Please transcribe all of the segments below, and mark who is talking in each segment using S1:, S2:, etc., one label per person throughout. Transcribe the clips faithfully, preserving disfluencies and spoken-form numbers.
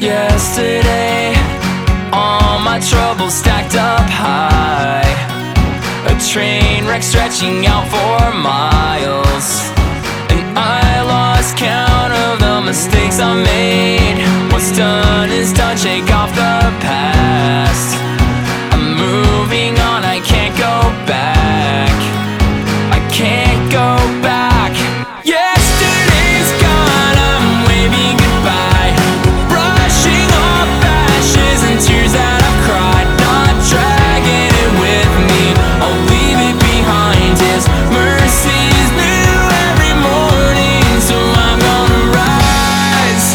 S1: Yesterday, all my troubles stacked up high, a train wreck stretching out for miles, and I lost count of the mistakes I made. What's done is done, shake off the past. I'm moving on, I can't go back. I can't go back. Yesterday's gone, I'm waving goodbye, brushing off ashes and tears that I've cried, not dragging it with me, I'll leave it behind. His mercy is new every morning, so I'm gonna rise.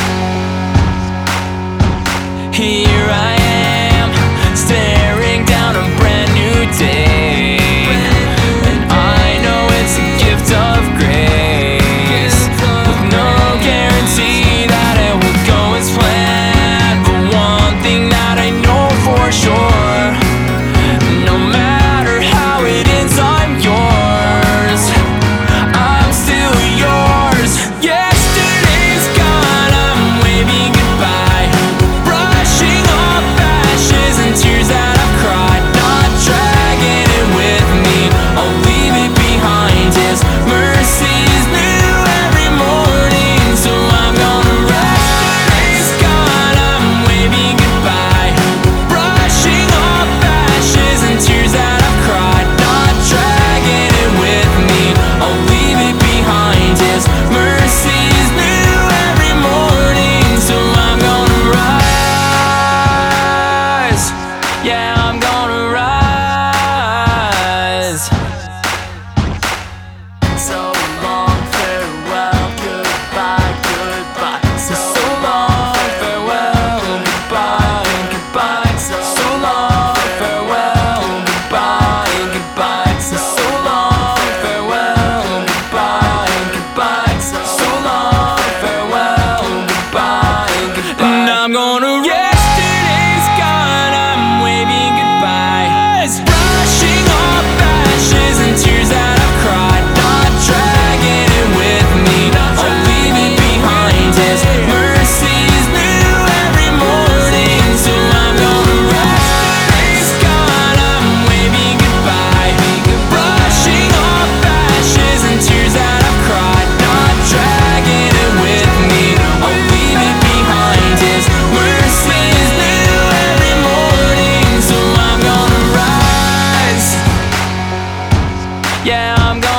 S1: Here I am, staring down a brand new day, and I know it's a gift of grace, with no guarantee that it will go as planned. But one thing that I know for sure, no matter how it ends, I'm yours, I'm still yours. Yesterday's gone, I'm waving goodbye, brushing off ashes and tears that I've cried, not dragging it with me, I'll leave it behind. His mercy is new every morning, so I'm gonna rise. Yesterday's gone, I'm waving goodbye, brushing off ashes and tears that I've cried, not dragging it with me, I'll leave it behind. His mercy is new every morning, so I'm gonna rise. Yeah, I'm gonna rise. So long, farewell, goodbye, goodbye. So, so long, farewell, goodbye, goodbye. So, so long, farewell, goodbye, goodbye. So, so long, farewell, goodbye, goodbye. So, so long, farewell, goodbye, goodbye. And I'm gonna yesterday's gone, I'm waving goodbye, brushing off ashes and tears that I've cried, not dragging it with me, I'll leave it behind. His mercy is new every morning, so I'm gonna rise. Yesterday's gone, I'm waving goodbye, brushing off ashes and tears that I've cried, not dragging it with me, I'll leave it behind. His mercy is new every morning, so I'm gonna rise. Yeah, I'm gonna